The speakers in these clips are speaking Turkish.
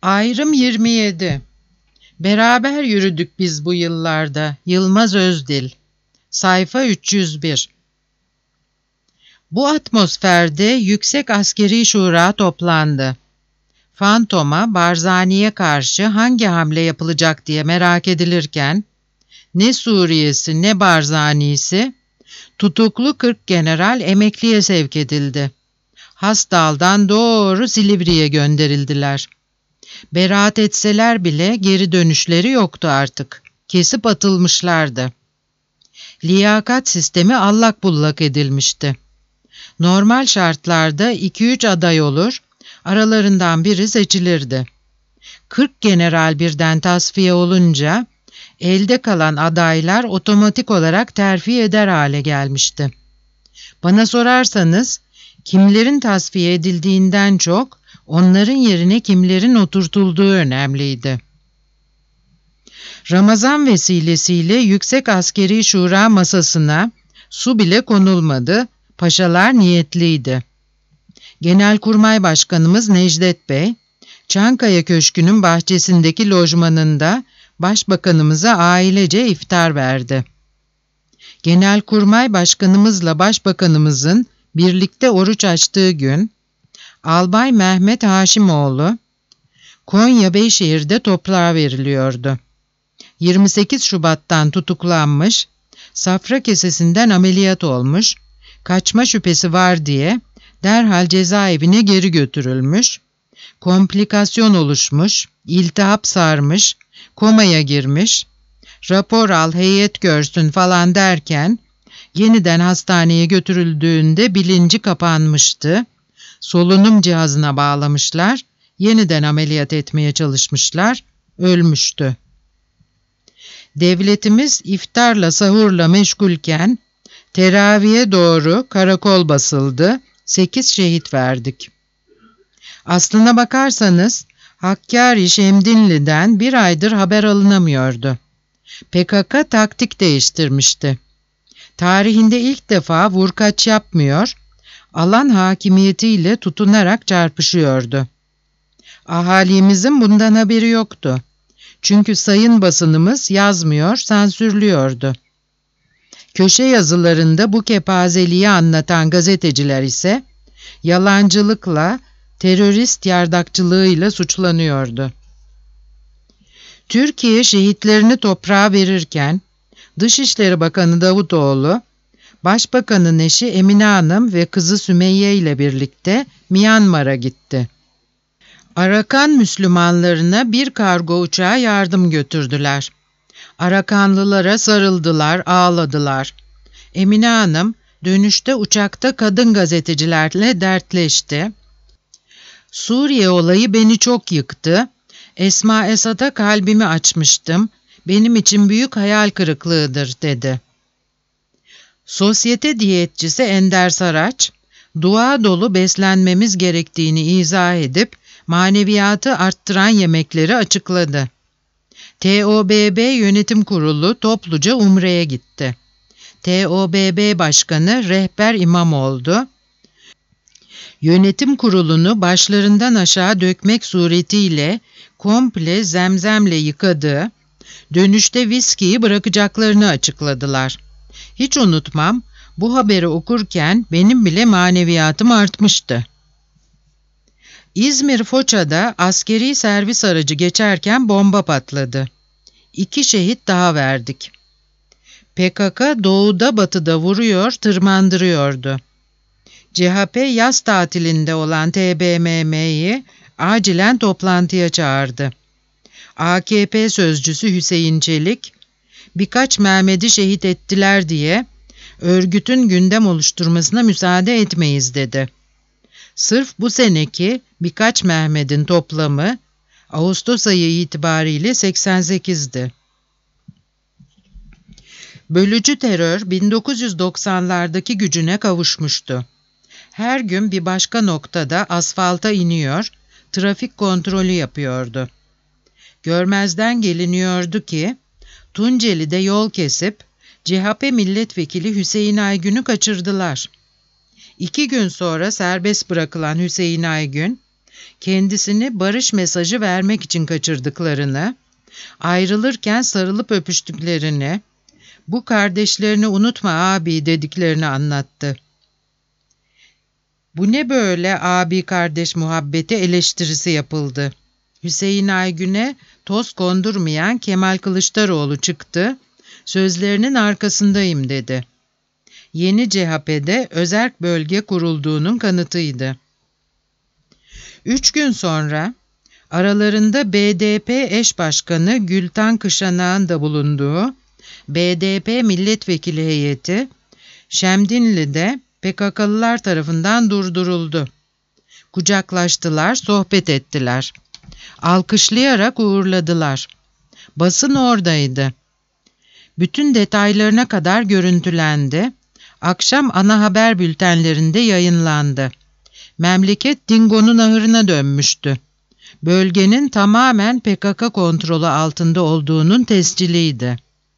Ayrım 27. Beraber yürüdük biz bu yıllarda. Yılmaz Özdil. Sayfa 301. Bu atmosferde Yüksek Askeri Şura toplandı. Fantom'a, Barzani'ye karşı hangi hamle yapılacak diye merak edilirken, ne Suriye'si ne Barzani'si, tutuklu 40 general emekliye sevk edildi. Hasdal'dan doğru Silivri'ye gönderildiler. Beraat etseler bile geri dönüşleri yoktu artık. Kesip atılmışlardı. Liyakat sistemi allak bullak edilmişti. Normal şartlarda 2-3 aday olur, aralarından biri seçilirdi. 40 general birden tasfiye olunca elde kalan adaylar otomatik olarak terfi eder hale gelmişti. Bana sorarsanız kimlerin tasfiye edildiğinden çok onların yerine kimlerin oturtulduğu önemliydi. Ramazan vesilesiyle Yüksek Askeri Şura masasına su bile konulmadı, paşalar niyetliydi. Genelkurmay Başkanımız Necdet Bey, Çankaya Köşkü'nün bahçesindeki lojmanında Başbakanımıza ailece iftar verdi. Genelkurmay Başkanımızla Başbakanımızın birlikte oruç açtığı gün, Albay Mehmet Haşimoğlu, Konya Beyşehir'de toprağa veriliyordu. 28 Şubat'tan tutuklanmış, safra kesesinden ameliyat olmuş, kaçma şüphesi var diye derhal cezaevine geri götürülmüş, komplikasyon oluşmuş, iltihap sarmış, komaya girmiş, rapor al, heyet görsün falan derken yeniden hastaneye götürüldüğünde bilinci kapanmıştı. Solunum cihazına bağlamışlar, yeniden ameliyat etmeye çalışmışlar, ölmüştü. Devletimiz iftarla sahurla meşgulken teraviye doğru karakol basıldı, 8 şehit verdik. Aslına bakarsanız Hakkari Şemdinli'den bir aydır haber alınamıyordu. PKK taktik değiştirmişti. Tarihinde ilk defa vurkaç yapmıyor, alan hakimiyetiyle tutunarak çarpışıyordu. Ahalimizin bundan haberi yoktu. Çünkü sayın basınımız yazmıyor, sansürlüyordu. Köşe yazılarında bu kepazeliği anlatan gazeteciler ise yalancılıkla, terörist yardakçılığıyla suçlanıyordu. Türkiye şehitlerini toprağa verirken Dışişleri Bakanı Davutoğlu, Başbakanın eşi Emine Hanım ve kızı Sümeyye ile birlikte Myanmar'a gitti. Arakan Müslümanlarına bir kargo uçağı yardım götürdüler. Arakanlılara sarıldılar, ağladılar. Emine Hanım dönüşte uçakta kadın gazetecilerle dertleşti. Suriye olayı beni çok yıktı. Esma Esad'a kalbimi açmıştım. Benim için büyük hayal kırıklığıdır dedi. Sosyete diyetçisi Ender Saraç, dua dolu beslenmemiz gerektiğini izah edip maneviyatı arttıran yemekleri açıkladı. TOBB Yönetim Kurulu topluca Umre'ye gitti. TOBB Başkanı rehber imam oldu. Yönetim kurulunu başlarından aşağı dökmek suretiyle komple zemzemle yıkadı, dönüşte viskiyi bırakacaklarını açıkladılar. Hiç unutmam, bu haberi okurken benim bile maneviyatım artmıştı. İzmir Foça'da askeri servis aracı geçerken bomba patladı. 2 şehit daha verdik. PKK doğuda batıda vuruyor, tırmandırıyordu. CHP yaz tatilinde olan TBMM'yi acilen toplantıya çağırdı. AKP sözcüsü Hüseyin Çelik, birkaç Mehmet'i şehit ettiler diye örgütün gündem oluşturmasına müsaade etmeyiz dedi. Sırf bu seneki birkaç Mehmet'in toplamı Ağustos ayı itibariyle 88'di. Bölücü terör 1990'lardaki gücüne kavuşmuştu. Her gün bir başka noktada asfalta iniyor, trafik kontrolü yapıyordu. Görmezden geliniyordu ki Tunceli'de yol kesip CHP milletvekili Hüseyin Aygün'ü kaçırdılar. 2 gün sonra serbest bırakılan Hüseyin Aygün, kendisini barış mesajı vermek için kaçırdıklarını, ayrılırken sarılıp öpüştüklerini, bu kardeşlerini unutma abi dediklerini anlattı. Bu ne böyle abi kardeş muhabbeti eleştirisi yapıldı. Hüseyin Aygün'e toz kondurmayan Kemal Kılıçdaroğlu çıktı, sözlerinin arkasındayım dedi. Yeni CHP'de özerk bölge kurulduğunun kanıtıydı. 3 gün sonra aralarında BDP eş başkanı Gültan Kışanak'ın da bulunduğu BDP milletvekili heyeti Şemdinli'de PKK'lılar tarafından durduruldu. Kucaklaştılar, sohbet ettiler. Alkışlayarak uğurladılar. Basın oradaydı. Bütün detaylarına kadar görüntülendi. Akşam ana haber bültenlerinde yayınlandı. Memleket Dingo'nun ahırına dönmüştü. Bölgenin tamamen PKK kontrolü altında olduğunun tesciliydi.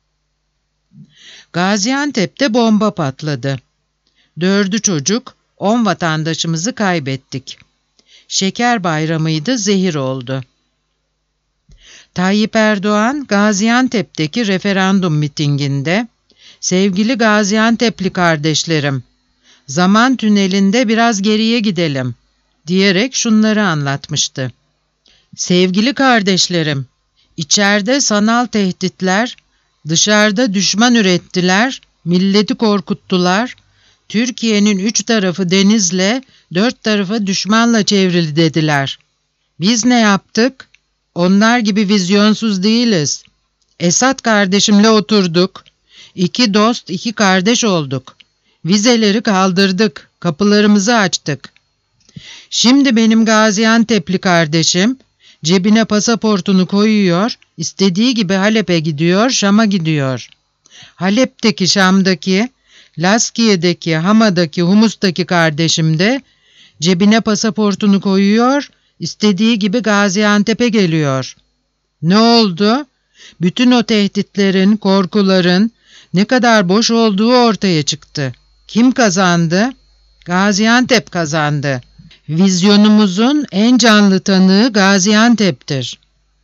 Gaziantep'te bomba patladı. 4 çocuk, 10 vatandaşımızı kaybettik. Şeker bayramıydı, zehir oldu. Tayyip Erdoğan, Gaziantep'teki referandum mitinginde, sevgili Gaziantep'li kardeşlerim, zaman tünelinde biraz geriye gidelim, diyerek şunları anlatmıştı. Sevgili kardeşlerim, içeride sanal tehditler, dışarıda düşman ürettiler, milleti korkuttular, Türkiye'nin 3 tarafı denizle, 4 tarafı düşmanla çevrili dediler. Biz ne yaptık? Onlar gibi vizyonsuz değiliz. Esat kardeşimle oturduk. 2 dost, 2 kardeş olduk. Vizeleri kaldırdık, kapılarımızı açtık. Şimdi benim Gaziantep'li kardeşim cebine pasaportunu koyuyor, istediği gibi Halep'e gidiyor, Şam'a gidiyor. Halep'teki, Şam'daki, Laskiye'deki, Hama'daki, Humus'taki kardeşim de cebine pasaportunu koyuyor, istediği gibi Gaziantep'e geliyor. Ne oldu? Bütün o tehditlerin, korkuların ne kadar boş olduğu ortaya çıktı. Kim kazandı? Gaziantep kazandı. Vizyonumuzun en canlı tanığı Gaziantep'tir.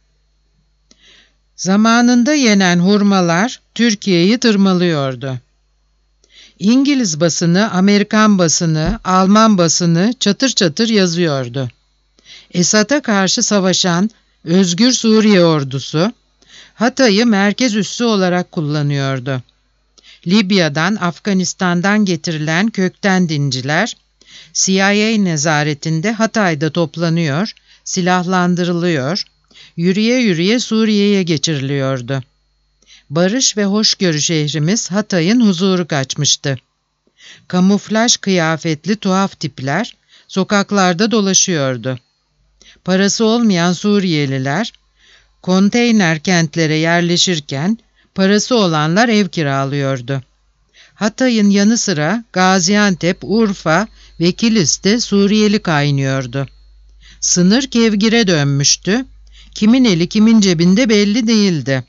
Zamanında yenen hurmalar Türkiye'yi tırmalıyordu. İngiliz basını, Amerikan basını, Alman basını çatır çatır yazıyordu. Esad'a karşı savaşan Özgür Suriye ordusu Hatay'ı merkez üssü olarak kullanıyordu. Libya'dan, Afganistan'dan getirilen kökten dinciler CIA nezaretinde Hatay'da toplanıyor, silahlandırılıyor, yürüye yürüye Suriye'ye geçiriliyordu. Barış ve hoşgörü şehrimiz Hatay'ın huzuru kaçmıştı. Kamuflaj kıyafetli tuhaf tipler sokaklarda dolaşıyordu. Parası olmayan Suriyeliler konteyner kentlere yerleşirken parası olanlar ev kiralıyordu. Hatay'ın yanı sıra Gaziantep, Urfa ve Kilis'te Suriyeli kaynıyordu. Sınır kevgire dönmüştü. Kimin eli kimin cebinde belli değildi.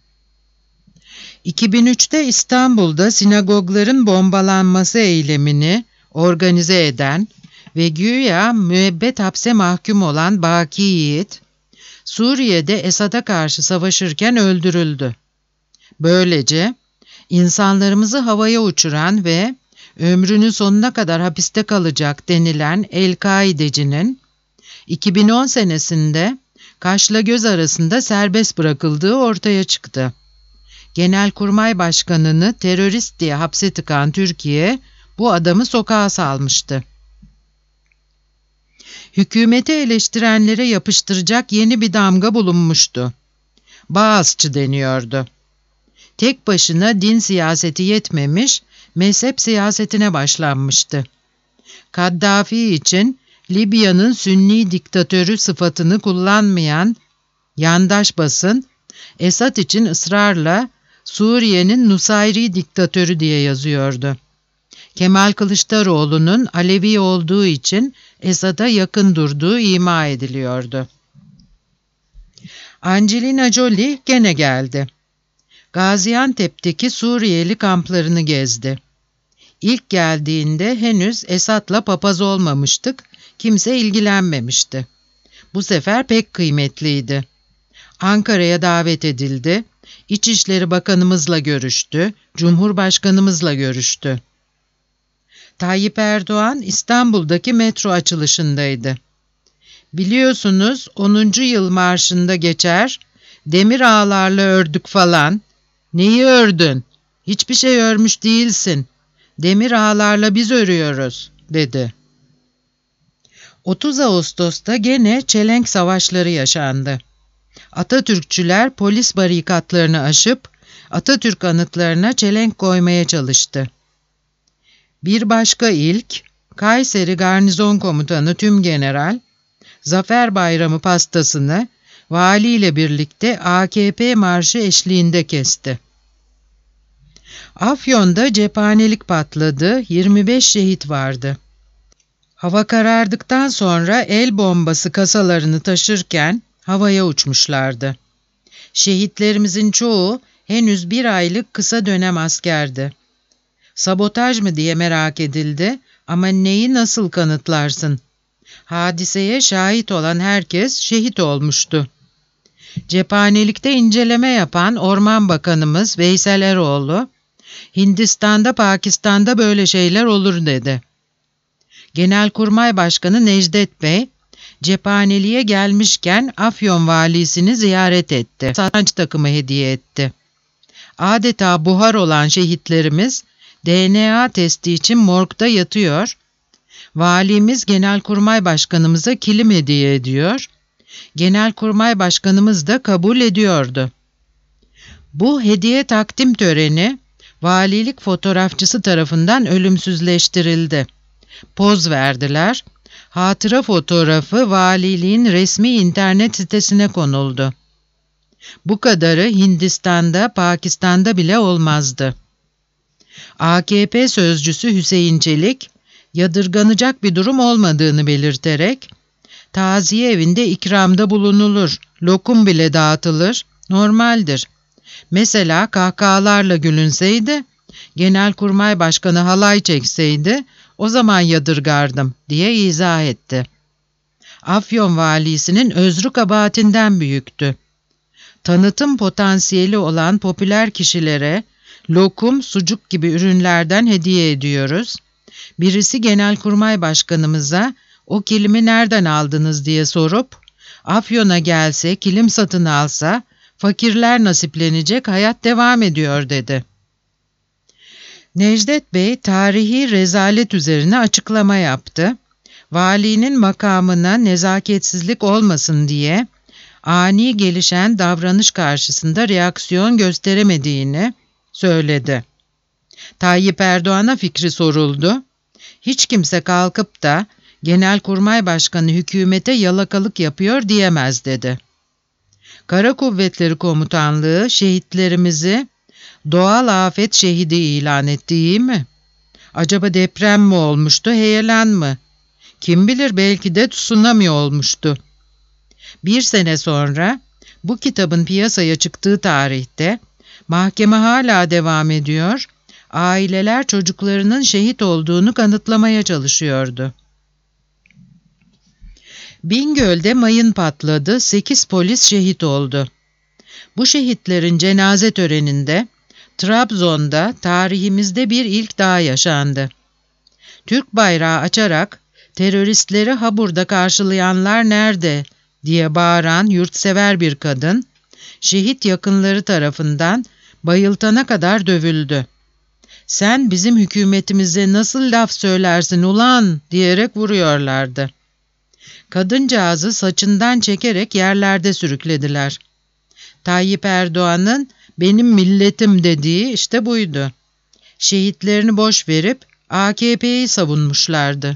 2003'te İstanbul'da sinagogların bombalanması eylemini organize eden ve güya müebbet hapse mahkum olan Baki Yiğit, Suriye'de Esad'a karşı savaşırken öldürüldü. Böylece insanlarımızı havaya uçuran ve ömrünün sonuna kadar hapiste kalacak denilen El-Kaidecinin 2010 senesinde kaşla göz arasında serbest bırakıldığı ortaya çıktı. Genelkurmay Başkanı'nı terörist diye hapse tıkan Türkiye bu adamı sokağa salmıştı. Hükümeti eleştirenlere yapıştıracak yeni bir damga bulunmuştu. Baasçı deniyordu. Tek başına din siyaseti yetmemiş, mezhep siyasetine başlanmıştı. Kaddafi için Libya'nın Sünni diktatörü sıfatını kullanmayan yandaş basın, Esad için ısrarla Suriye'nin Nusayri diktatörü diye yazıyordu. Kemal Kılıçdaroğlu'nun Alevi olduğu için Esad'a yakın durduğu ima ediliyordu. Angelina Jolie gene geldi. Gaziantep'teki Suriyeli kamplarını gezdi. İlk geldiğinde henüz Esad'la papaz olmamıştık, kimse ilgilenmemişti. Bu sefer pek kıymetliydi. Ankara'ya davet edildi. İçişleri Bakanımızla görüştü, Cumhurbaşkanımızla görüştü. Tayyip Erdoğan İstanbul'daki metro açılışındaydı. Biliyorsunuz 10. yıl marşında geçer, demir ağlarla ördük falan. Neyi ördün? Hiçbir şey örmüş değilsin. Demir ağlarla biz örüyoruz, dedi. 30 Ağustos'ta gene çelenk savaşları yaşandı. Atatürkçüler polis barikatlarını aşıp Atatürk anıtlarına çelenk koymaya çalıştı. Bir başka ilk, Kayseri Garnizon Komutanı Tümgeneral, Zafer Bayramı pastasını valiyle birlikte AKP marşı eşliğinde kesti. Afyon'da cephanelik patladı, 25 şehit vardı. Hava karardıktan sonra el bombası kasalarını taşırken havaya uçmuşlardı. Şehitlerimizin çoğu henüz 1 aylık kısa dönem askerdi. Sabotaj mı diye merak edildi ama neyi nasıl kanıtlarsın? Hadiseye şahit olan herkes şehit olmuştu. Cephanelikte inceleme yapan Orman Bakanımız Veysel Eroğlu, Hindistan'da, Pakistan'da böyle şeyler olur dedi. Genelkurmay Başkanı Necdet Bey, cephaneliğe gelmişken Afyon valisini ziyaret etti. Satranç takımı hediye etti. Adeta buhar olan şehitlerimiz DNA testi için morgda yatıyor. Valimiz Genelkurmay Başkanımıza kilim hediye ediyor. Genelkurmay Başkanımız da kabul ediyordu. Bu hediye takdim töreni valilik fotoğrafçısı tarafından ölümsüzleştirildi. Poz verdiler. Hatıra fotoğrafı valiliğin resmi internet sitesine konuldu. Bu kadarı Hindistan'da, Pakistan'da bile olmazdı. AKP sözcüsü Hüseyin Çelik, yadırganacak bir durum olmadığını belirterek, taziye evinde ikramda bulunulur, lokum bile dağıtılır, normaldir. Mesela kahkahalarla gülünseydi, Genelkurmay Başkanı halay çekseydi, o zaman yadırgardım diye izah etti. Afyon valisinin özrü kabahatinden büyüktü. Tanıtım potansiyeli olan popüler kişilere lokum, sucuk gibi ürünlerden hediye ediyoruz. Birisi Genelkurmay Başkanımıza o kilimi nereden aldınız diye sorup, Afyon'a gelse, kilim satın alsa, fakirler nasiplenecek, hayat devam ediyor dedi. Necdet Bey tarihi rezalet üzerine açıklama yaptı. Valinin makamına nezaketsizlik olmasın diye ani gelişen davranış karşısında reaksiyon gösteremediğini söyledi. Tayyip Erdoğan'a fikri soruldu. Hiç kimse kalkıp da Genelkurmay Başkanı hükümete yalakalık yapıyor diyemez dedi. Kara Kuvvetleri Komutanlığı şehitlerimizi doğal afet şehidi ilan etti, iyi mi? Acaba deprem mi olmuştu, heyelan mı? Kim bilir, belki de tsunami olmuştu. 1 sene sonra bu kitabın piyasaya çıktığı tarihte mahkeme hala devam ediyor, aileler çocuklarının şehit olduğunu kanıtlamaya çalışıyordu. Bingöl'de mayın patladı, 8 polis şehit oldu. Bu şehitlerin cenaze töreninde Trabzon'da tarihimizde bir ilk daha yaşandı. Türk bayrağı açarak teröristleri ha burada karşılayanlar nerede diye bağıran yurtsever bir kadın, şehit yakınları tarafından bayıltana kadar dövüldü. Sen bizim hükümetimize nasıl laf söylersin ulan diyerek vuruyorlardı. Kadıncağızı saçından çekerek yerlerde sürüklediler. Tayyip Erdoğan'ın benim milletim dediği işte buydu. Şehitlerini boş verip AKP'yi savunmuşlardı.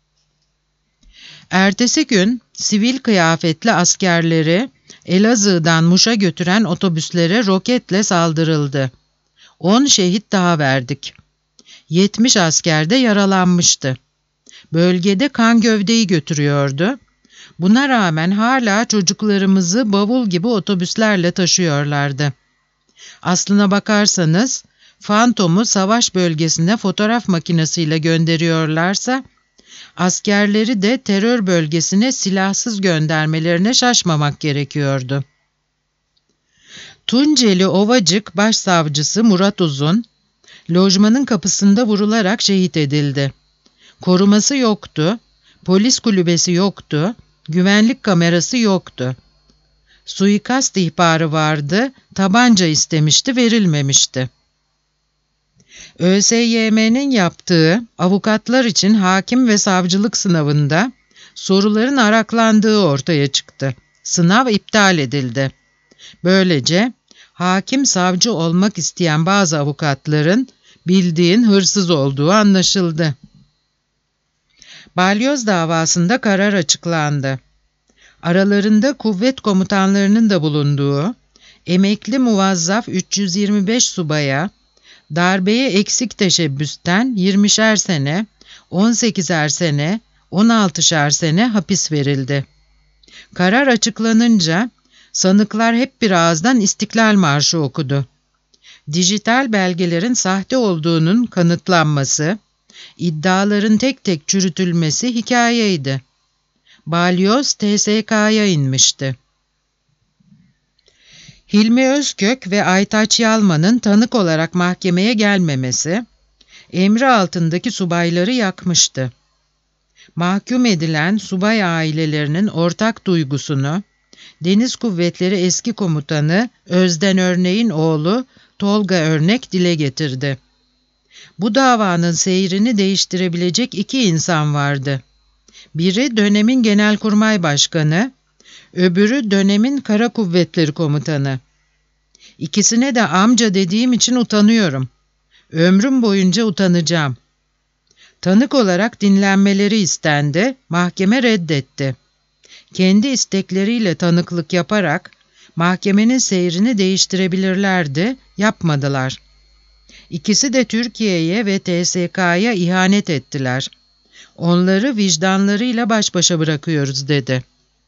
Ertesi gün sivil kıyafetli askerleri Elazığ'dan Muş'a götüren otobüslere roketle saldırıldı. 10 şehit daha verdik. 70 asker de yaralanmıştı. Bölgede kan gövdeyi götürüyordu. Buna rağmen hala çocuklarımızı bavul gibi otobüslerle taşıyorlardı. Aslına bakarsanız, Fantom'u savaş bölgesine fotoğraf makinesiyle gönderiyorlarsa, Askerleri de terör bölgesine silahsız göndermelerine şaşmamak gerekiyordu. Tunceli Ovacık Başsavcısı Murat Uzun, lojmanın kapısında vurularak şehit edildi. Koruması yoktu, polis kulübesi yoktu, güvenlik kamerası yoktu. Suikast ihbarı vardı, tabanca istemişti, verilmemişti. ÖSYM'nin yaptığı avukatlar için hakim ve savcılık sınavında soruların araklandığı ortaya çıktı. Sınav iptal edildi. Böylece hakim savcı olmak isteyen bazı avukatların bildiğin hırsız olduğu anlaşıldı. Balyoz davasında karar açıklandı. Aralarında kuvvet komutanlarının da bulunduğu emekli muvazzaf 325 subaya darbeye eksik teşebbüsten 20'şer sene, 18'er sene, 16'şer sene hapis verildi. Karar açıklanınca sanıklar hep bir ağızdan İstiklal Marşı okudu. Dijital belgelerin sahte olduğunun kanıtlanması, iddiaların tek tek çürütülmesi hikayeydi. Balyoz TSK'ya inmişti. Hilmi Özkök ve Aytaç Yalman'ın tanık olarak mahkemeye gelmemesi, emri altındaki subayları yakmıştı. Mahkum edilen subay ailelerinin ortak duygusunu, Deniz Kuvvetleri Eski Komutanı Özden Örnek'in oğlu Tolga Örnek dile getirdi. Bu davanın seyrini değiştirebilecek iki insan vardı. Biri dönemin Genelkurmay Başkanı, öbürü dönemin Kara Kuvvetleri Komutanı. İkisine de amca dediğim için utanıyorum. Ömrüm boyunca utanacağım. Tanık olarak dinlenmeleri istendi, mahkeme reddetti. Kendi istekleriyle tanıklık yaparak mahkemenin seyrini değiştirebilirlerdi, yapmadılar. İkisi de Türkiye'ye ve TSK'ya ihanet ettiler. Onları vicdanlarıyla baş başa bırakıyoruz dedi.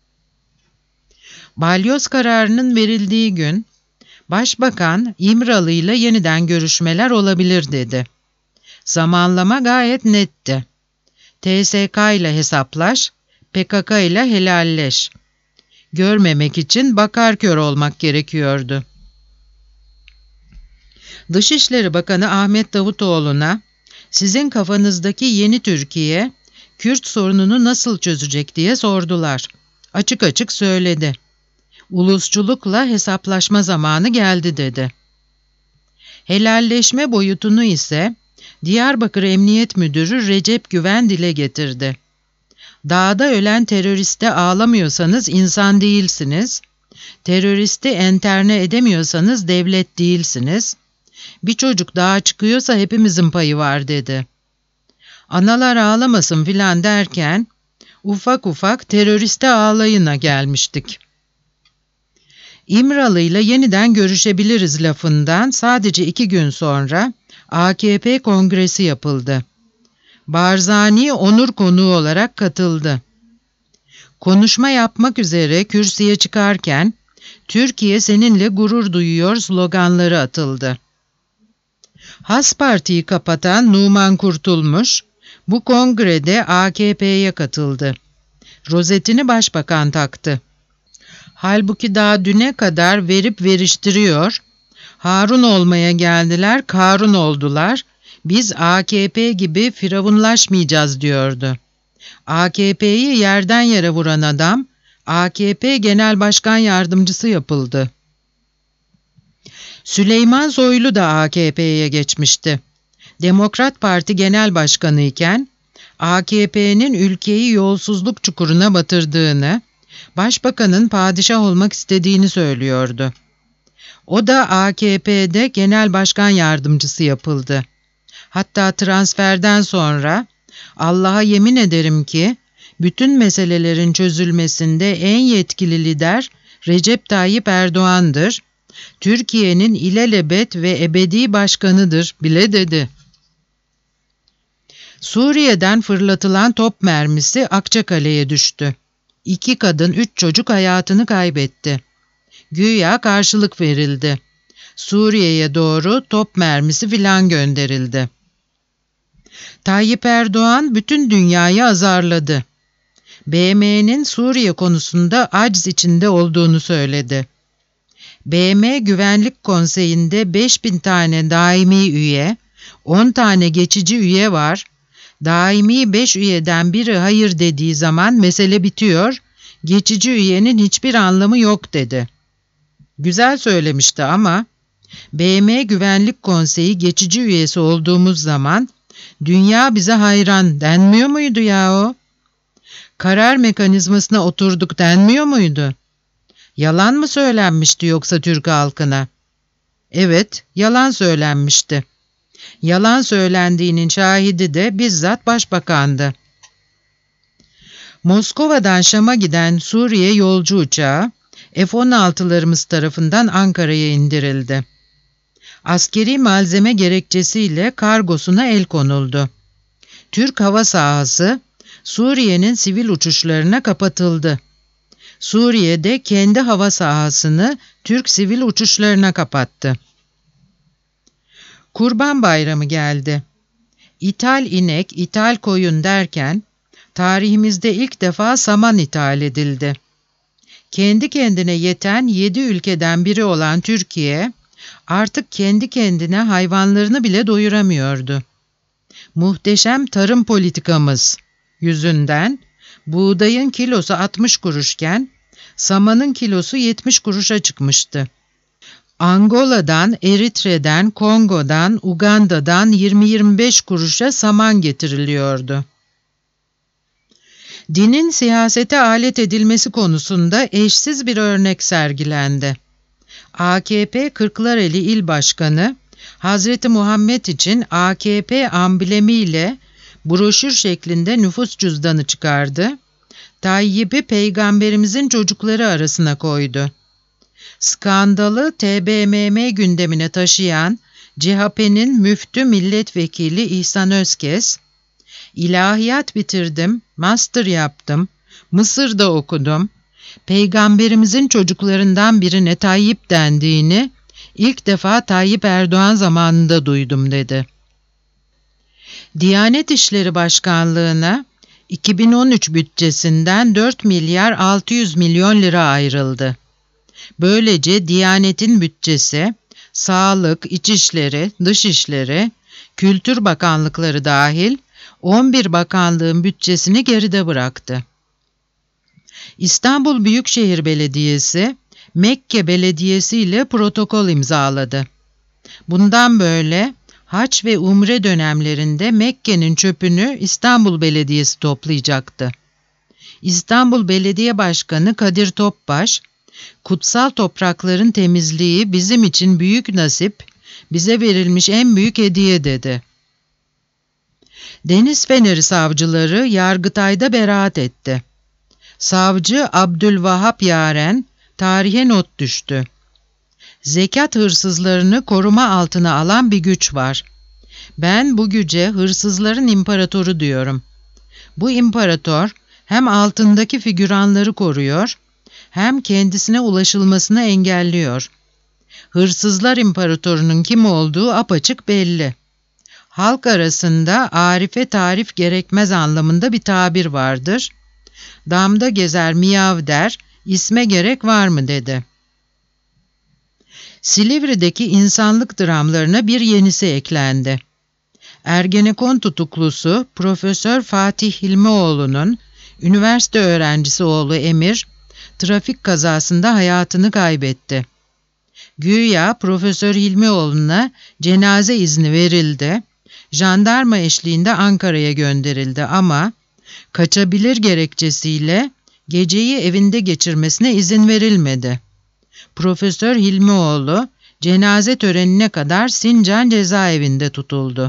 Balyoz kararının verildiği gün, Başbakan İmralı ile yeniden görüşmeler olabilir dedi. Zamanlama gayet netti. TSK ile hesaplaş, PKK ile helalleş. Görmemek için bakar kör olmak gerekiyordu. Dışişleri Bakanı Ahmet Davutoğlu'na, sizin kafanızdaki yeni Türkiye, Kürt sorununu nasıl çözecek diye sordular. Açık açık söyledi. Ulusçulukla hesaplaşma zamanı geldi dedi. Helalleşme boyutunu ise Diyarbakır Emniyet Müdürü Recep Güven dile getirdi. Dağda ölen teröriste ağlamıyorsanız insan değilsiniz, teröristi enterne edemiyorsanız devlet değilsiniz, bir çocuk dağa çıkıyorsa hepimizin payı var dedi. Analar ağlamasın filan derken ufak ufak teröriste ağlayına gelmiştik. İmralı ile yeniden görüşebiliriz lafından sadece 2 gün sonra AKP kongresi yapıldı. Barzani onur konuğu olarak katıldı. Konuşma yapmak üzere kürsüye çıkarken Türkiye seninle gurur duyuyor sloganları atıldı. Has Parti'yi kapatan Numan Kurtulmuş bu kongrede AKP'ye katıldı. Rozetini başbakan taktı. Halbuki daha düne kadar verip veriştiriyor, Harun olmaya geldiler, Karun oldular, biz AKP gibi firavunlaşmayacağız diyordu. AKP'yi yerden yere vuran adam, AKP Genel Başkan Yardımcısı yapıldı. Süleyman Soylu da AKP'ye geçmişti. Demokrat Parti Genel Başkanı iken, AKP'nin ülkeyi yolsuzluk çukuruna batırdığını, Başbakanın padişah olmak istediğini söylüyordu. O da AKP'de Genel Başkan Yardımcısı yapıldı. Hatta transferden sonra Allah'a yemin ederim ki bütün meselelerin çözülmesinde en yetkili lider Recep Tayyip Erdoğan'dır. Türkiye'nin ilelebet ve ebedi başkanıdır bile dedi. Suriye'den fırlatılan top mermisi Akçakale'ye düştü. 2 kadın 3 çocuk hayatını kaybetti. Güya karşılık verildi. Suriye'ye doğru top mermisi filan gönderildi. Tayyip Erdoğan bütün dünyayı azarladı. BM'nin Suriye konusunda aciz içinde olduğunu söyledi. BM Güvenlik Konseyi'nde 5000 tane daimi üye, 10 tane geçici üye var. Daimi 5 üyeden biri hayır dediği zaman mesele bitiyor, geçici üyenin hiçbir anlamı yok dedi. Güzel söylemişti ama BM Güvenlik Konseyi geçici üyesi olduğumuz zaman dünya bize hayran denmiyor muydu yahu? Karar mekanizmasına oturduk denmiyor muydu? Yalan mı söylenmişti yoksa Türk halkına? Evet, yalan söylenmişti. Yalan söylendiğinin şahidi de bizzat başbakandı. Moskova'dan Şam'a giden Suriye yolcu uçağı F-16'larımız tarafından Ankara'ya indirildi. Askeri malzeme gerekçesiyle kargosuna el konuldu. Türk hava sahası Suriye'nin sivil uçuşlarına kapatıldı. Suriye'de kendi hava sahasını Türk sivil uçuşlarına kapattı. Kurban Bayramı geldi. İthal inek, ithal koyun derken tarihimizde ilk defa saman ithal edildi. Kendi kendine yeten 7 ülkeden biri olan Türkiye artık kendi kendine hayvanlarını bile doyuramıyordu. Muhteşem tarım politikamız yüzünden buğdayın kilosu 60 kuruşken samanın kilosu 70 kuruşa çıkmıştı. Angola'dan, Eritre'den, Kongo'dan, Uganda'dan 20-25 kuruşa saman getiriliyordu. Dinin siyasete alet edilmesi konusunda eşsiz bir örnek sergilendi. AKP Kırklareli İl Başkanı, Hazreti Muhammed için AKP amblemiyle broşür şeklinde nüfus cüzdanı çıkardı. Tayyip'i peygamberimizin çocukları arasına koydu. Skandalı TBMM gündemine taşıyan CHP'nin müftü milletvekili İhsan Özkes, "İlahiyat bitirdim, master yaptım, Mısır'da okudum, peygamberimizin çocuklarından birine Tayyip dendiğini ilk defa Tayyip Erdoğan zamanında duydum" dedi. Diyanet İşleri Başkanlığı'na 2013 bütçesinden 4 milyar 600 milyon lira ayrıldı. Böylece Diyanet'in bütçesi, Sağlık, İçişleri, Dışişleri, Kültür Bakanlıkları dahil 11 bakanlığın bütçesini geride bıraktı. İstanbul Büyükşehir Belediyesi, Mekke Belediyesi ile protokol imzaladı. Bundan böyle Hac ve Umre dönemlerinde Mekke'nin çöpünü İstanbul Belediyesi toplayacaktı. İstanbul Belediye Başkanı Kadir Topbaş, "Kutsal toprakların temizliği bizim için büyük nasip, bize verilmiş en büyük hediye" dedi. Deniz Feneri savcıları Yargıtay'da beraat etti. Savcı Abdülvahap Yaren tarihe not düştü. Zekat hırsızlarını koruma altına alan bir güç var. Ben bu güce hırsızların imparatoru diyorum. Bu imparator hem altındaki figüranları koruyor, hem kendisine ulaşılmasını engelliyor. Hırsızlar imparatorunun kim olduğu apaçık belli. Halk arasında arife tarif gerekmez anlamında bir tabir vardır. Damda gezer miyav der, isme gerek var mı dedi. Silivri'deki insanlık dramlarına bir yenisi eklendi. Ergenekon tutuklusu Profesör Fatih Hilmioğlu'nun üniversite öğrencisi oğlu Emir, trafik kazasında hayatını kaybetti. Güya Profesör Hilmioğlu'na cenaze izni verildi, jandarma eşliğinde Ankara'ya gönderildi ama kaçabilir gerekçesiyle geceyi evinde geçirmesine izin verilmedi. Profesör Hilmioğlu cenaze törenine kadar Sincan cezaevinde tutuldu.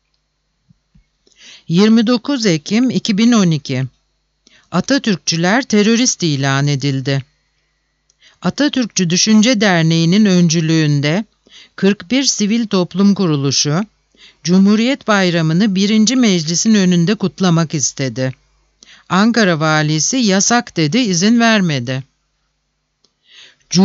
29 Ekim 2012 Atatürkçüler terörist ilan edildi. Atatürkçü Düşünce Derneği'nin öncülüğünde 41 sivil toplum kuruluşu, Cumhuriyet Bayramı'nı 1. Meclis'in önünde kutlamak istedi. Ankara valisi yasak dedi, izin vermedi.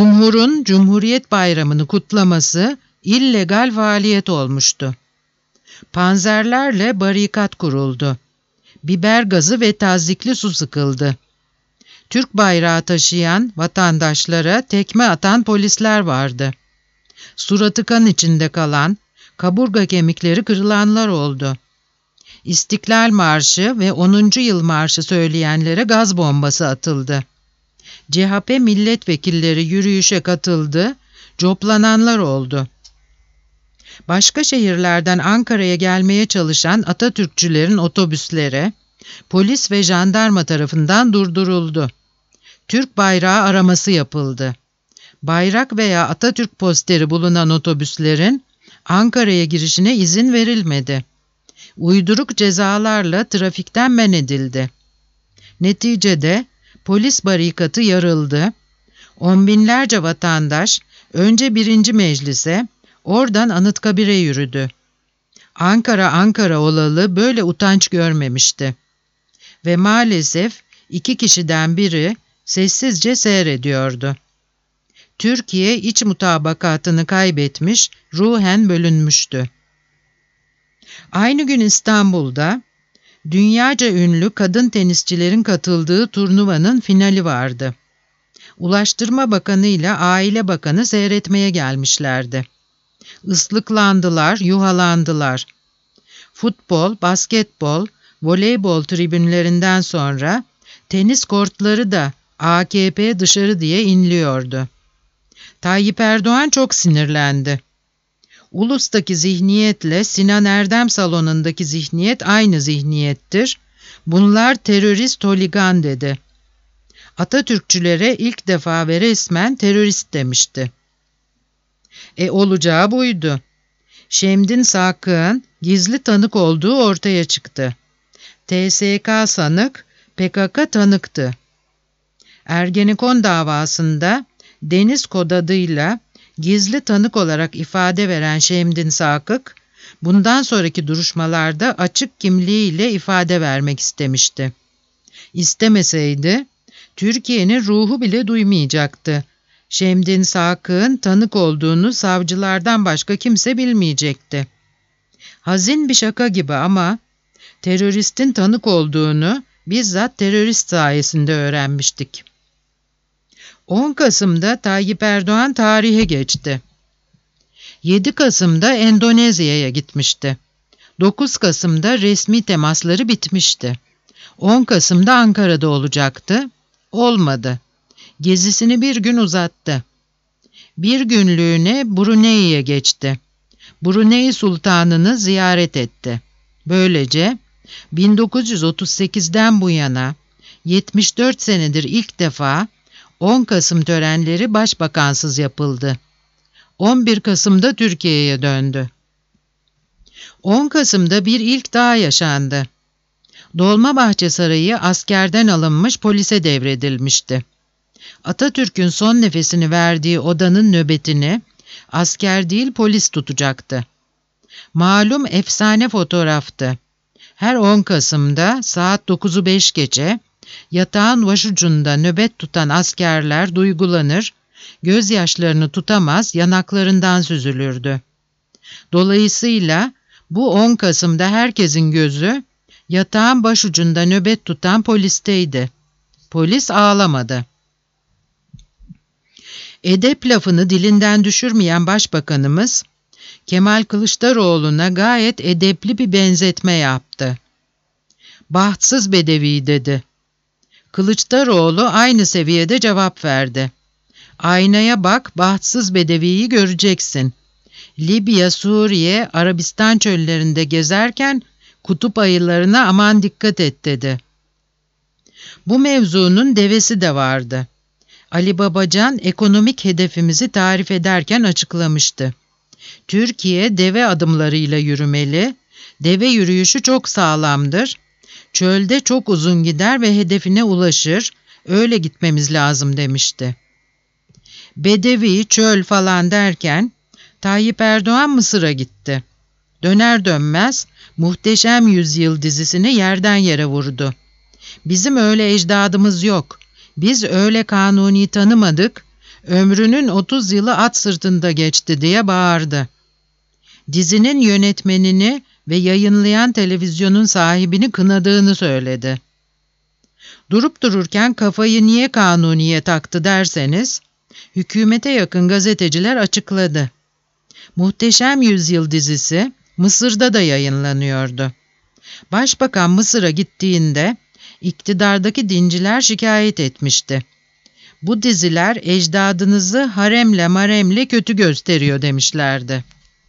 Cumhuriyet Bayramı'nı kutlaması illegal faaliyet olmuştu. Panzerlerle barikat kuruldu. Biber gazı ve tazyikli su sıkıldı. Türk bayrağı taşıyan vatandaşlara tekme atan polisler vardı. Suratı kan içinde kalan, kaburga kemikleri kırılanlar oldu. İstiklal Marşı ve 10. Yıl Marşı söyleyenlere gaz bombası atıldı. CHP milletvekilleri yürüyüşe katıldı, coplananlar oldu. Başka şehirlerden Ankara'ya gelmeye çalışan Atatürkçülerin otobüsleri polis ve jandarma tarafından durduruldu. Türk bayrağı araması yapıldı. Bayrak veya Atatürk posteri bulunan otobüslerin Ankara'ya girişine izin verilmedi. Uyduruk cezalarla trafikten men edildi. Neticede polis barikatı yarıldı. On binlerce vatandaş önce 1. Meclis'e, oradan Anıtkabir'e yürüdü. Ankara olalı böyle utanç görmemişti. Ve maalesef 2 kişiden biri sessizce seyrediyordu. Türkiye iç mutabakatını kaybetmiş, ruhen bölünmüştü. Aynı gün İstanbul'da dünyaca ünlü kadın tenisçilerin katıldığı turnuvanın finali vardı. Ulaştırma Bakanı ile Aile Bakanı seyretmeye gelmişlerdi. Islıklandılar, yuhalandılar. Futbol, basketbol, voleybol tribünlerinden sonra tenis kortları da AKP dışarı diye inliyordu. Tayyip Erdoğan çok sinirlendi. Ulus'taki zihniyetle Sinan Erdem salonundaki zihniyet aynı zihniyettir. Bunlar terörist holigan dedi. Atatürkçülere ilk defa ve resmen terörist demişti. Olacağı buydu. Şemdin Sakık'ın gizli tanık olduğu ortaya çıktı. TSK sanık, PKK tanıktı. Ergenekon davasında Deniz Kod adıyla gizli tanık olarak ifade veren Şemdin Sakık, bundan sonraki duruşmalarda açık kimliğiyle ifade vermek istemişti. İstemeseydi, Türkiye'nin ruhu bile duymayacaktı. Şemdin Sakık'ın tanık olduğunu savcılardan başka kimse bilmeyecekti. Hazin bir şaka gibi ama teröristin tanık olduğunu bizzat terörist sayesinde öğrenmiştik. 10 Kasım'da Tayyip Erdoğan tarihe geçti. 7 Kasım'da Endonezya'ya gitmişti. 9 Kasım'da resmi temasları bitmişti. 10 Kasım'da Ankara'da olacaktı. Olmadı. Gezisini bir gün uzattı. Bir günlüğüne Brunei'ye geçti. Brunei Sultanı'nı ziyaret etti. Böylece 1938'den bu yana 74 senedir ilk defa 10 Kasım törenleri başbakansız yapıldı. 11 Kasım'da Türkiye'ye döndü. 10 Kasım'da bir ilk daha yaşandı. Dolmabahçe Sarayı askerden alınmış polise devredilmişti. Atatürk'ün son nefesini verdiği odanın nöbetini asker değil polis tutacaktı. Malum efsane fotoğraftı. Her 10 Kasım'da saat 9'u 5 geçe yatağın başucunda nöbet tutan askerler duygulanır, gözyaşlarını tutamaz yanaklarından süzülürdü. Dolayısıyla bu 10 Kasım'da herkesin gözü yatağın başucunda nöbet tutan polisteydi. Polis ağlamadı. Edep lafını dilinden düşürmeyen başbakanımız Kemal Kılıçdaroğlu'na gayet edepli bir benzetme yaptı. Bahtsız bedevi dedi. Kılıçdaroğlu aynı seviyede cevap verdi. Aynaya bak, bahtsız bedeviyi göreceksin. Libya, Suriye, Arabistan çöllerinde gezerken kutup ayılarına aman dikkat et dedi. Bu mevzunun devesi de vardı. Ali Babacan ekonomik hedefimizi tarif ederken açıklamıştı. Türkiye deve adımlarıyla yürümeli, deve yürüyüşü çok sağlamdır, çölde çok uzun gider ve hedefine ulaşır, öyle gitmemiz lazım demişti. Bedevi, çöl falan derken Tayyip Erdoğan Mısır'a gitti. Döner dönmez Muhteşem Yüzyıl dizisini yerden yere vurdu. Bizim öyle ecdadımız yok. Biz öyle kanuni tanımadık. Ömrünün 30 yılı at sırtında geçti diye bağırdı. Dizinin yönetmenini ve yayınlayan televizyonun sahibini kınadığını söyledi. Durup dururken kafayı niye Kanuni'ye taktı derseniz, hükümete yakın gazeteciler açıkladı. Muhteşem Yüzyıl dizisi Mısır'da da yayınlanıyordu. Başbakan Mısır'a gittiğinde iktidardaki dinciler şikayet etmişti. Bu diziler ecdadınızı haremle maremle kötü gösteriyor demişlerdi.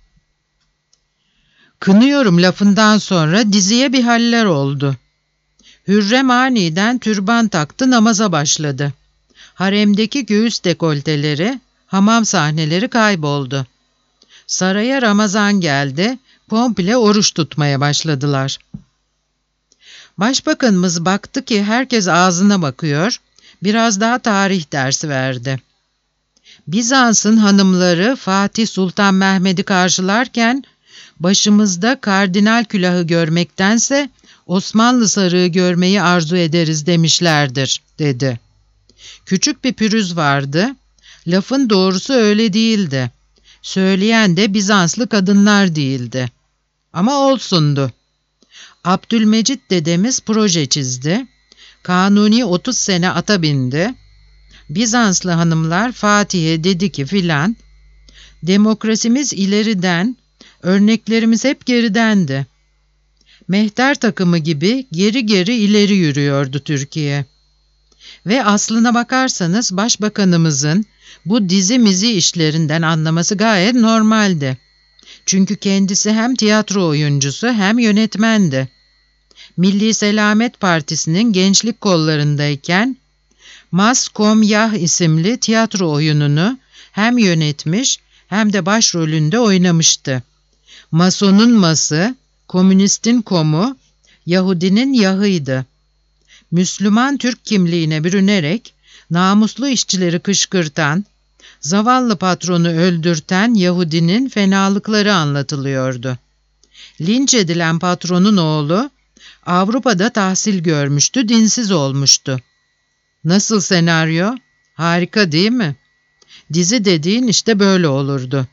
Kınıyorum lafından sonra diziye bir haller oldu. Hürrem aniden türban taktı, namaza başladı. Haremdeki göğüs dekolteleri, hamam sahneleri kayboldu. Saraya Ramazan geldi, komple oruç tutmaya başladılar. Başbakanımız baktı ki herkes ağzına bakıyor, biraz daha tarih dersi verdi. Bizans'ın hanımları Fatih Sultan Mehmet'i karşılarken, başımızda kardinal külahı görmektense Osmanlı sarığı görmeyi arzu ederiz demişlerdir, dedi. Küçük bir pürüz vardı, lafın doğrusu öyle değildi. Söyleyen de Bizanslı kadınlar değildi. Ama olsundu. Abdülmecit dedemiz proje çizdi. Kanuni 30 sene ata bindi. Bizanslı hanımlar Fatih'e dedi ki filan. Demokrasimiz ileriden, örneklerimiz hep geridendi. Mehter takımı gibi geri geri ileri yürüyordu Türkiye. Ve aslına bakarsanız başbakanımızın bu dizi mizi işlerinden anlaması gayet normaldi. Çünkü kendisi hem tiyatro oyuncusu hem yönetmendi. Milli Selamet Partisi'nin gençlik kollarındayken Mas Kom Yah isimli tiyatro oyununu hem yönetmiş hem de başrolünde oynamıştı. Masonun Mas'ı, komünistin Kom'u, Yahudinin Yah'ıydı. Müslüman Türk kimliğine bürünerek namuslu işçileri kışkırtan, zavallı patronu öldürten Yahudinin fenalıkları anlatılıyordu. Linç edilen patronun oğlu Avrupa'da tahsil görmüştü, dinsiz olmuştu. Nasıl senaryo? Harika değil mi? Dizi dediğin işte böyle olurdu.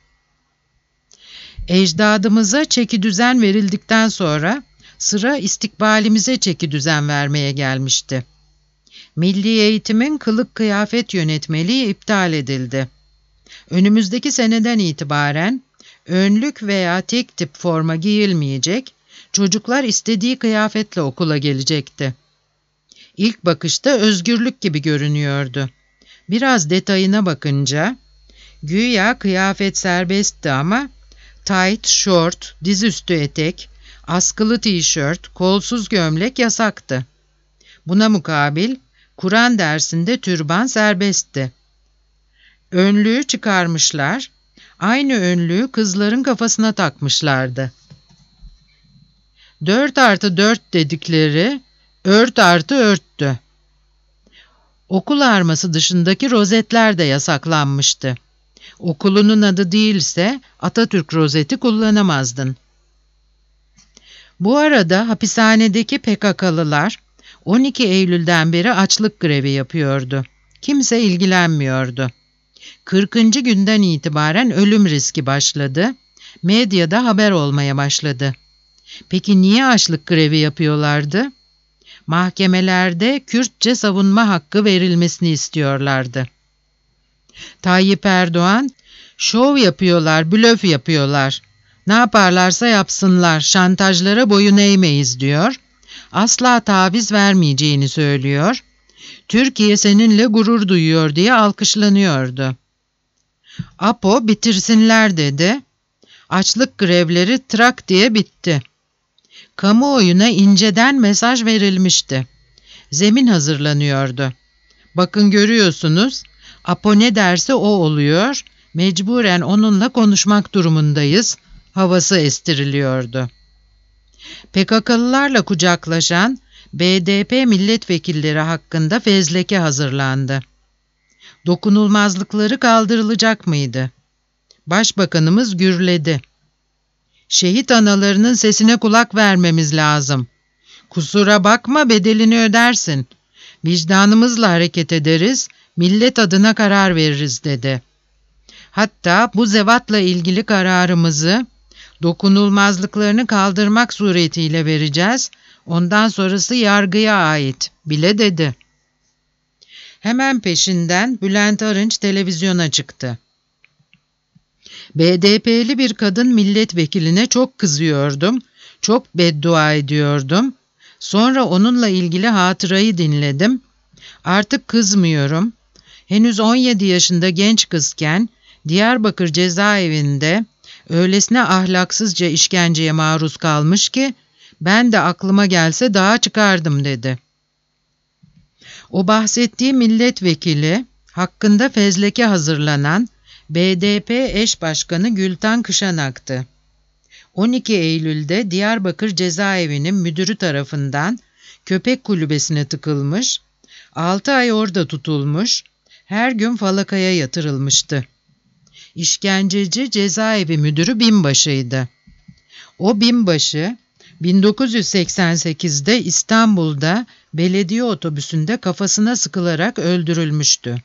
Ecdadımıza çekidüzen verildikten sonra sıra istikbalimize çekidüzen vermeye gelmişti. Milli eğitimin kılık kıyafet yönetmeliği iptal edildi. Önümüzdeki seneden itibaren önlük veya tek tip forma giyilmeyecek, çocuklar istediği kıyafetle okula gelecekti. İlk bakışta özgürlük gibi görünüyordu. Biraz detayına bakınca, güya kıyafet serbestti ama tight, short, dizüstü etek, askılı tişört, kolsuz gömlek yasaktı. Buna mukabil Kur'an dersinde türban serbestti. Önlüğü çıkarmışlar, aynı önlüğü kızların kafasına takmışlardı. 4+4 dedikleri ört artı örttü. Okul arması dışındaki rozetler de yasaklanmıştı. Okulunun adı değilse Atatürk rozeti kullanamazdın. Bu arada hapishanedeki PKK'lılar 12 Eylül'den beri açlık grevi yapıyordu. Kimse ilgilenmiyordu. 40. günden itibaren ölüm riski başladı. Medyada haber olmaya başladı. Peki niye açlık grevi yapıyorlardı? Mahkemelerde Kürtçe savunma hakkı verilmesini istiyorlardı. Tayyip Erdoğan, şov yapıyorlar, blöf yapıyorlar. Ne yaparlarsa yapsınlar, şantajlara boyun eğmeyiz diyor. Asla taviz vermeyeceğini söylüyor. Türkiye seninle gurur duyuyor diye alkışlanıyordu. APO bitirsinler dedi. Açlık grevleri trak diye bitti. Kamuoyuna inceden mesaj verilmişti. Zemin hazırlanıyordu. Bakın görüyorsunuz, APO ne derse o oluyor, mecburen onunla konuşmak durumundayız, havası estiriliyordu. PKK'lılarla kucaklaşan BDP milletvekilleri hakkında fezleke hazırlandı. Dokunulmazlıkları kaldırılacak mıydı? Başbakanımız gürledi. Şehit analarının sesine kulak vermemiz lazım. Kusura bakma, bedelini ödersin. Vicdanımızla hareket ederiz, millet adına karar veririz dedi. Hatta bu zevatla ilgili kararımızı Dokunulmazlıklarını kaldırmak suretiyle vereceğiz. Ondan sonrası yargıya ait bile dedi. Hemen peşinden Bülent Arınç televizyona çıktı. BDP'li bir kadın milletvekiline çok kızıyordum, çok beddua ediyordum. Sonra onunla ilgili hatırayı dinledim. Artık kızmıyorum. Henüz 17 yaşında genç kızken Diyarbakır cezaevinde öylesine ahlaksızca işkenceye maruz kalmış ki ben de aklıma gelse dağa çıkardım dedi. O bahsettiği milletvekili hakkında fezleke hazırlanan BDP eş başkanı Gülten Kışanak'tı. 12 Eylül'de Diyarbakır cezaevinin müdürü tarafından köpek kulübesine tıkılmış, 6 ay orada tutulmuş, her gün falakaya yatırılmıştı. İşkenceci cezaevi müdürü binbaşıydı. O binbaşı 1988'de İstanbul'da belediye otobüsünde kafasına sıkılarak öldürülmüştü.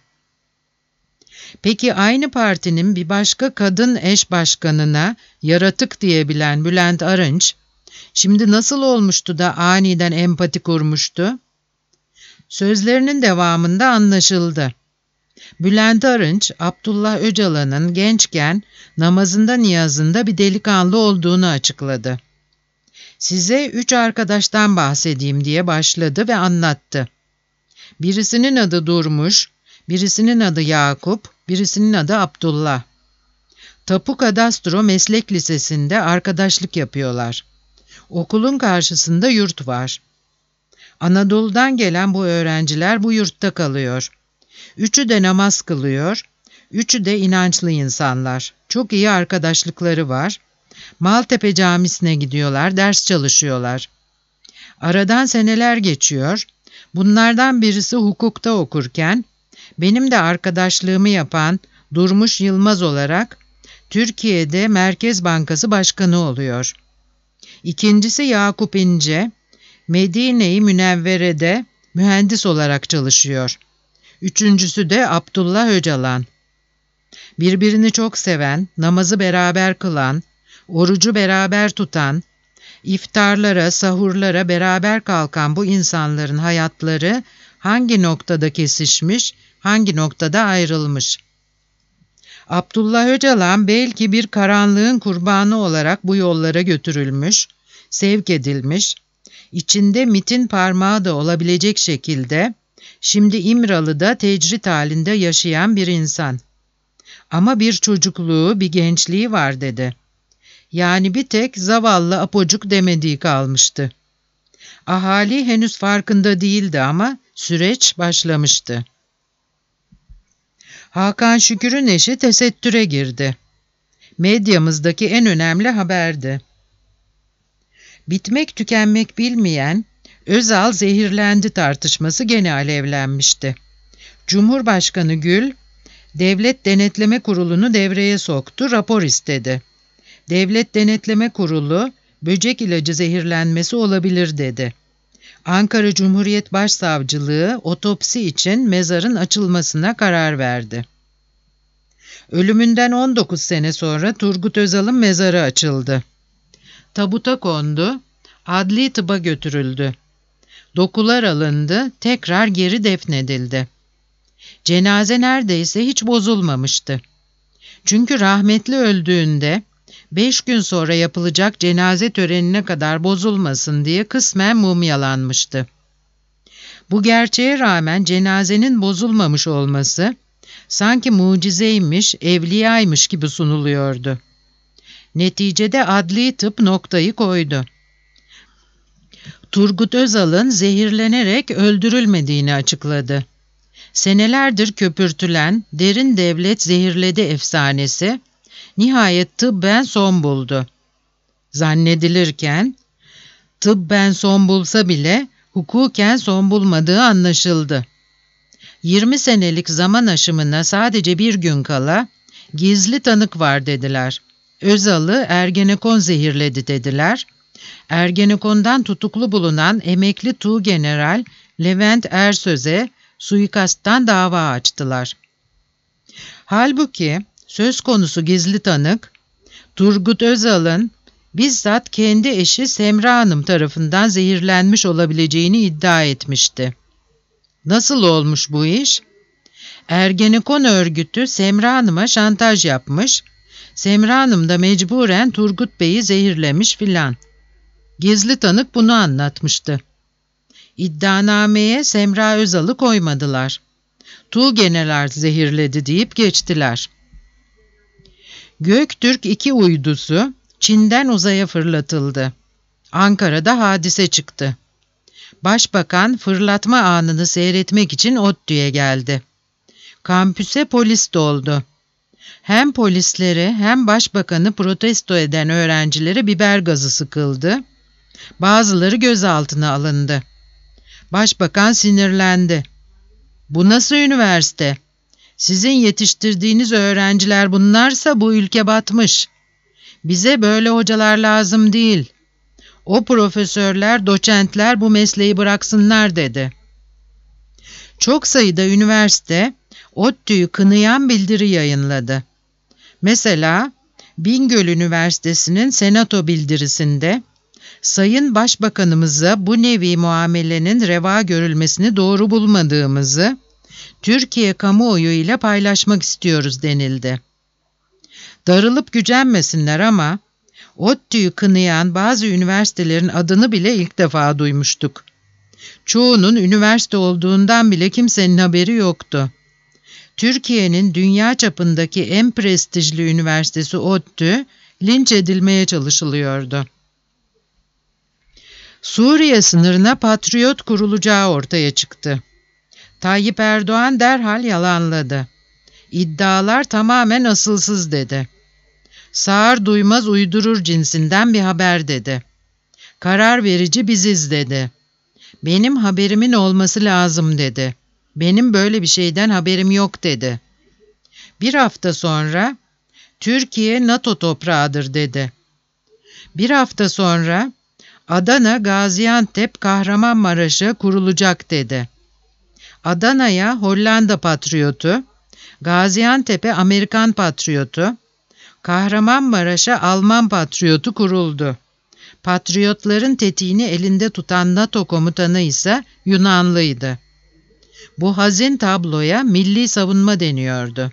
Peki aynı partinin bir başka kadın eş başkanına yaratık diyebilen Bülent Arınç, şimdi nasıl olmuştu da aniden empati kurmuştu? Sözlerinin devamında anlaşıldı. Bülent Arınç, Abdullah Öcalan'ın gençken namazında niyazında bir delikanlı olduğunu açıkladı. Size 3 arkadaştan bahsedeyim diye başladı ve anlattı. Birisinin adı Durmuş, birisinin adı Yakup, birisinin adı Abdullah. Tapu Kadastro Meslek Lisesi'nde arkadaşlık yapıyorlar. Okulun karşısında yurt var. Anadolu'dan gelen bu öğrenciler bu yurtta kalıyor. Üçü de namaz kılıyor, üçü de inançlı insanlar. Çok iyi arkadaşlıkları var. Maltepe Camisi'ne gidiyorlar, ders çalışıyorlar. Aradan seneler geçiyor. Bunlardan birisi hukukta okurken, benim de arkadaşlığımı yapan Durmuş Yılmaz olarak Türkiye'de Merkez Bankası Başkanı oluyor. İkincisi Yakup İnce, Medine-i Münevvere'de mühendis olarak çalışıyor. Üçüncüsü de Abdullah Öcalan. Birbirini çok seven, namazı beraber kılan, orucu beraber tutan, iftarlara, sahurlara beraber kalkan bu insanların hayatları hangi noktada kesişmiş, hangi noktada ayrılmış? Abdullah Öcalan belki bir karanlığın kurbanı olarak bu yollara götürülmüş, sevk edilmiş, içinde MİT'in parmağı da olabilecek şekilde şimdi İmralı'da tecrit halinde yaşayan bir insan. Ama bir çocukluğu, bir gençliği var dedi. Yani bir tek zavallı apocuk demediği kalmıştı. Ahali henüz farkında değildi ama süreç başlamıştı. Hakan Şükür'ün eşi tesettüre girdi. Medyamızdaki en önemli haberdi. Bitmek tükenmek bilmeyen Özal zehirlendi tartışması gene alevlenmişti. Cumhurbaşkanı Gül, Devlet Denetleme Kurulu'nu devreye soktu, rapor istedi. Devlet Denetleme Kurulu, böcek ilacı zehirlenmesi olabilir dedi. Ankara Cumhuriyet Başsavcılığı otopsi için mezarın açılmasına karar verdi. Ölümünden 19 sene sonra Turgut Özal'ın mezarı açıldı. Tabuta kondu, adli tıba götürüldü. Dokular alındı, tekrar geri defnedildi. Cenaze neredeyse hiç bozulmamıştı. Çünkü rahmetli öldüğünde 5 gün sonra yapılacak cenaze törenine kadar bozulmasın diye kısmen mumyalanmıştı. Bu gerçeğe rağmen cenazenin bozulmamış olması sanki mucizeymiş, evliyaymış gibi sunuluyordu. Neticede adli tıp noktayı koydu. Turgut Özal'ın zehirlenerek öldürülmediğini açıkladı. Senelerdir köpürtülen derin devlet zehirledi efsanesi nihayet tıbben son buldu. Zannedilirken tıbben son bulsa bile hukuken son bulmadığı anlaşıldı. 20 senelik zaman aşımına sadece bir gün kala gizli tanık var dediler. Özal'ı Ergenekon zehirledi dediler. Ergenekon'dan tutuklu bulunan emekli Tuğgeneral Levent Ersöz'e suikasttan dava açtılar. Halbuki söz konusu gizli tanık, Turgut Özal'ın bizzat kendi eşi Semra Hanım tarafından zehirlenmiş olabileceğini iddia etmişti. Nasıl olmuş bu iş? Ergenekon örgütü Semra Hanım'a şantaj yapmış, Semra Hanım da mecburen Turgut Bey'i zehirlemiş filan. Gizli tanık bunu anlatmıştı. İddianameye Semra Özal'ı koymadılar. Tuğgeneral zehirledi deyip geçtiler. Göktürk 2 uydusu Çin'den uzaya fırlatıldı. Ankara'da hadise çıktı. Başbakan fırlatma anını seyretmek için ODTÜ'ye geldi. Kampüse polis doldu. Hem polislere hem başbakanı protesto eden öğrencilere biber gazı sıkıldı. Bazıları gözaltına alındı. Başbakan sinirlendi. Bu nasıl üniversite? Sizin yetiştirdiğiniz öğrenciler bunlarsa bu ülke batmış. Bize böyle hocalar lazım değil. O profesörler, doçentler bu mesleği bıraksınlar dedi. Çok sayıda üniversite ODTÜ'yü kınayan bildiri yayınladı. Mesela Bingöl Üniversitesi'nin senato bildirisinde Sayın Başbakanımıza bu nevi muamelenin reva görülmesini doğru bulmadığımızı Türkiye kamuoyu ile paylaşmak istiyoruz denildi. Darılıp gücenmesinler ama ODTÜ'yü kınayan bazı üniversitelerin adını bile ilk defa duymuştuk. Çoğunun üniversite olduğundan bile kimsenin haberi yoktu. Türkiye'nin dünya çapındaki en prestijli üniversitesi ODTÜ linç edilmeye çalışılıyordu. Suriye sınırına patriot kurulacağı ortaya çıktı. Tayyip Erdoğan derhal yalanladı. İddialar tamamen asılsız dedi. Sağır duymaz uydurur cinsinden bir haber dedi. Karar verici biziz dedi. Benim haberimin olması lazım dedi. Benim böyle bir şeyden haberim yok dedi. Bir hafta sonra Türkiye NATO toprağıdır dedi. Bir hafta sonra Adana, Gaziantep, Kahramanmaraş'a kurulacak dedi. Adana'ya Hollanda patriotu, Gaziantep'e Amerikan patriotu, Kahramanmaraş'a Alman patriotu kuruldu. Patriotların tetiğini elinde tutan NATO komutanı ise Yunanlıydı. Bu hazin tabloya milli savunma deniyordu.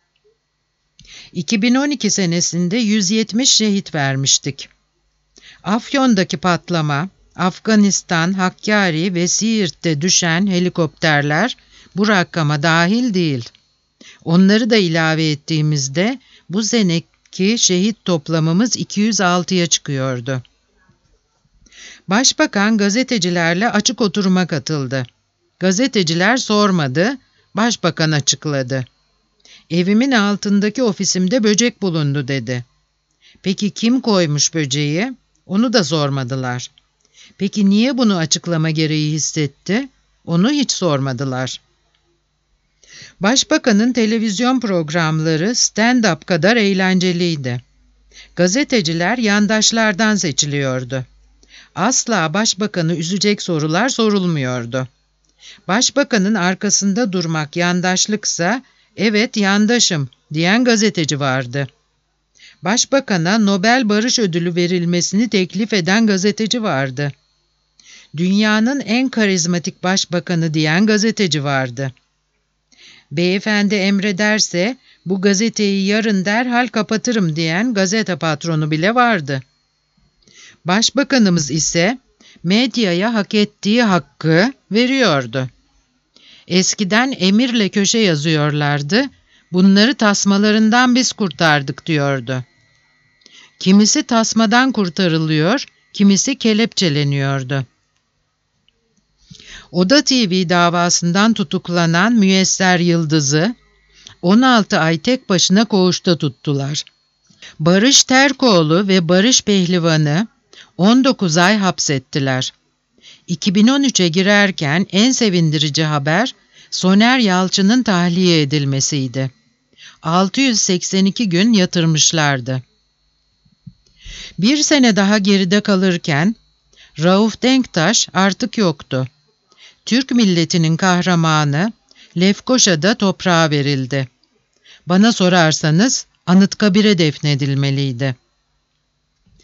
2012 senesinde 170 şehit vermiştik. Afyon'daki patlama, Afganistan, Hakkari ve Siirt'te düşen helikopterler bu rakama dahil değil. Onları da ilave ettiğimizde bu seneki şehit toplamımız 206'ya çıkıyordu. Başbakan gazetecilerle açık oturuma katıldı. Gazeteciler sormadı, başbakan açıkladı. Evimin altındaki ofisimde böcek bulundu dedi. Peki kim koymuş böceği? Onu da sormadılar. Peki niye bunu açıklama gereği hissetti? Onu hiç sormadılar. Başbakanın televizyon programları stand-up kadar eğlenceliydi. Gazeteciler yandaşlardan seçiliyordu. Asla başbakanı üzecek sorular sorulmuyordu. Başbakanın arkasında durmak yandaşlıksa, evet yandaşım diyen gazeteci vardı. Başbakana Nobel Barış Ödülü verilmesini teklif eden gazeteci vardı. Dünyanın en karizmatik başbakanı diyen gazeteci vardı. Beyefendi emrederse bu gazeteyi yarın derhal kapatırım diyen gazete patronu bile vardı. Başbakanımız ise medyaya hak ettiği hakkı veriyordu. Eskiden emirle köşe yazıyorlardı, bunları tasmalarından biz kurtardık diyordu. Kimisi tasmadan kurtarılıyor, kimisi kelepçeleniyordu. Oda TV davasından tutuklanan Müyesser Yıldız'ı 16 ay tek başına koğuşta tuttular. Barış Terkoğlu ve Barış Pehlivan'ı 19 ay hapsettiler. 2013'e girerken en sevindirici haber Soner Yalçın'ın tahliye edilmesiydi. 682 gün yatırmışlardı. Bir sene daha geride kalırken Rauf Denktaş artık yoktu. Türk milletinin kahramanı Lefkoşa'da toprağa verildi. Bana sorarsanız Anıtkabir'e defnedilmeliydi.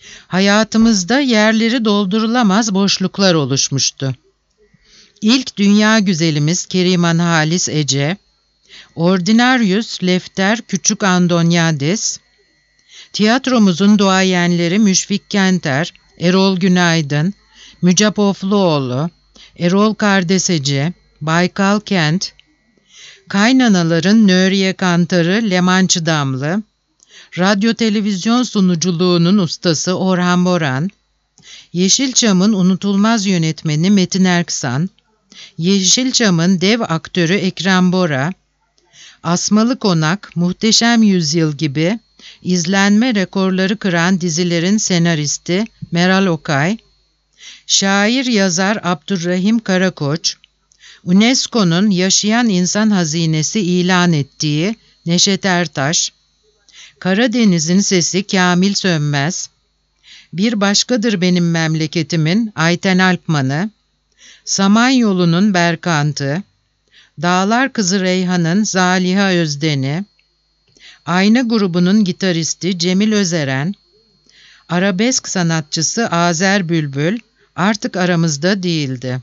Hayatımızda yerleri doldurulamaz boşluklar oluşmuştu. İlk dünya güzelimiz Keriman Halis Ece, Ordinarius Lefter Küçük Andonyades, tiyatromuzun duayenleri Müşfik Kenter, Erol Günaydın, Mücap Ofluoğlu, Erol Kardeseci, Baykal Kent, kaynanaların Nöriye Kantarı Leman Çıdamlı, radyo televizyon sunuculuğunun ustası Orhan Boran, Yeşilçam'ın unutulmaz yönetmeni Metin Erksan, Yeşilçam'ın dev aktörü Ekrem Bora, Asmalı Konak, Muhteşem Yüzyıl gibi izlenme rekorları kıran dizilerin senaristi Meral Okay, şair yazar Abdurrahim Karakoç, UNESCO'nun Yaşayan İnsan Hazinesi ilan ettiği Neşet Ertaş, Karadeniz'in sesi Kamil Sönmez, Bir Başkadır Benim Memleketimin Ayten Alpman'ı, Samanyolu'nun Berkant'ı, Dağlar Kızı Reyhan'ın Zaliha Özden'i, Ayna grubunun gitaristi Cemil Özeren, arabesk sanatçısı Azer Bülbül artık aramızda değildi.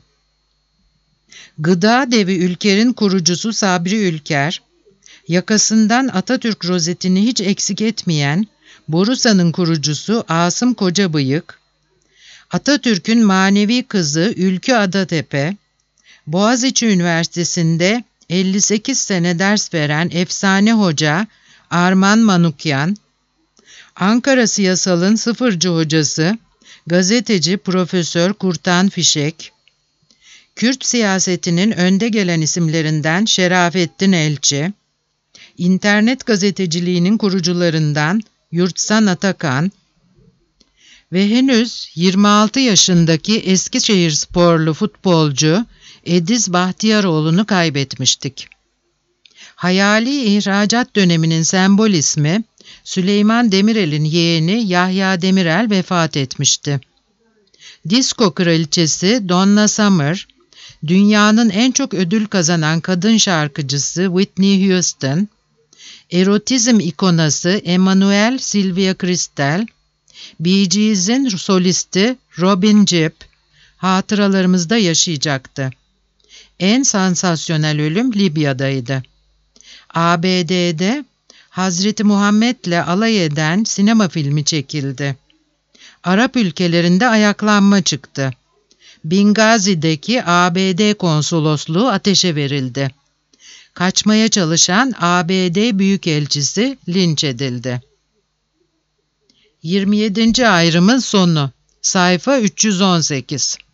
Gıda devi Ülker'in kurucusu Sabri Ülker, yakasından Atatürk rozetini hiç eksik etmeyen Borusan'ın kurucusu Asım Kocabıyık, Atatürk'ün manevi kızı Ülkü Adatepe, Boğaziçi Üniversitesi'nde 58 sene ders veren efsane hoca Arman Manukyan, Ankara Siyasal'ın sıfırcı hocası, gazeteci Profesör Kurtan Fişek, Kürt siyasetinin önde gelen isimlerinden Şerafettin Elçi, İnternet gazeteciliğinin kurucularından Yurtsan Atakan ve henüz 26 yaşındaki Eskişehirsporlu futbolcu Ediz Bahtiyaroğlu'nu kaybetmiştik. Hayali ihracat döneminin sembol ismi Süleyman Demirel'in yeğeni Yahya Demirel vefat etmişti. Disko kraliçesi Donna Summer, dünyanın en çok ödül kazanan kadın şarkıcısı Whitney Houston, erotizm ikonası Emmanuel Sylvia Kristel, Bee Gees'in solisti Robin Gibb hatıralarımızda yaşayacaktı. En sansasyonel ölüm Libya'daydı. ABD'de Hazreti Muhammed'le alay eden sinema filmi çekildi. Arap ülkelerinde ayaklanma çıktı. Bingazi'deki ABD konsolosluğu ateşe verildi. Kaçmaya çalışan ABD Büyükelçisi linç edildi. 27. ayrımın sonu. Sayfa 318.